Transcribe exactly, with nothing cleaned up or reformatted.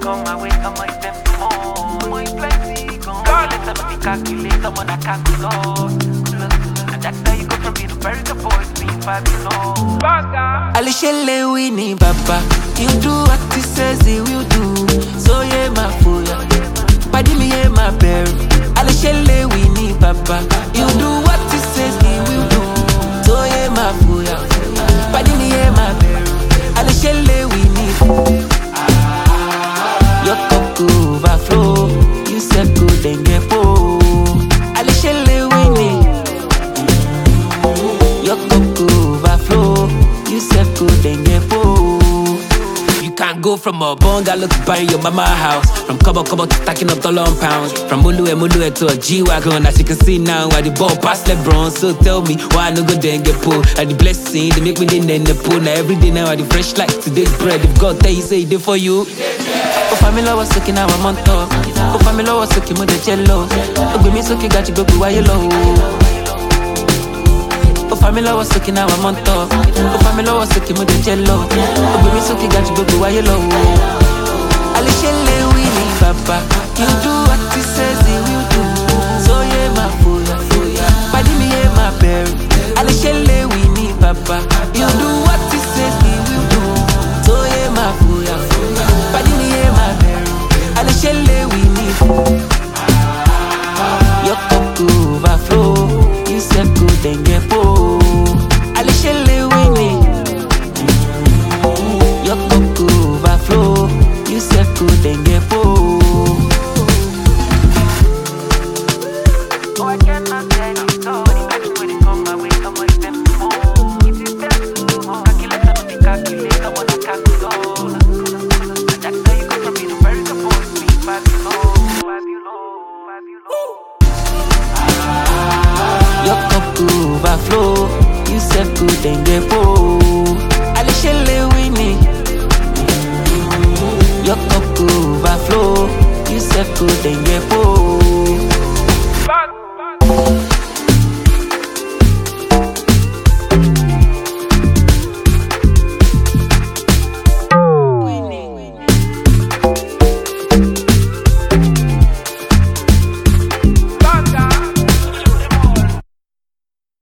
come my way, come on, them more. More plenty, come. Calculate, I'm a calculate, I'm on a calculate. And that's how you go from being a very good boy to being five, you know. Alishele Winnie Papa, you do what he says he will do. So yeah, my fool, padi me yeah, my bear. Alishele Winnie Papa, you do what he says he will do. So yeah, my fool, padi me yeah, my bear. Alishele Winnie, your cup go overflow. You said go then get po. Alishele Winnie, your cup go overflow. You said go then get po. You can't go from a bungalow to buying your mama house. From Kobo Kobo to stacking up dollar on pounds. From Mulue Mulue to a G-Wagon. As you can see now, I the ball past LeBron. So tell me, why I no go then get pulled? And the blessing, they make me then in the pool. Now every day now, I the fresh like today's bread. If God tell you, say he did for you. Oh, family was looking now, I'm on top. Oh, family was looking with the jello. Oh, give me so you got you go, why you low? Oh, family was looking now, I'm on top. Oh, family was looking with the jello. Oh, baby, so you got you go, why you low? Alishele Winnie Papa, you do what he says he will do. So yeah, my fool, padi me yeah, my bear. Alishele Winnie Papa, you do what he says he will do. So yeah, my fool, padi me yeah, my bear. Alishele Winnie, your cup go overflow. You said go then get po. Alishele Winnie, your cup go overflow. You said go then get po. Oh, I cannot tell you so. When it come my way, come on, them more. If you step too more, calculate, I'm a calculate, I'm on a calculate. And that's how you go from being a very good boy to being five, you know. Five, you know. Five, you know. Your cup go overflow. You said go then get po. Alishele Winnie, your cup go overflow. You said go then get po.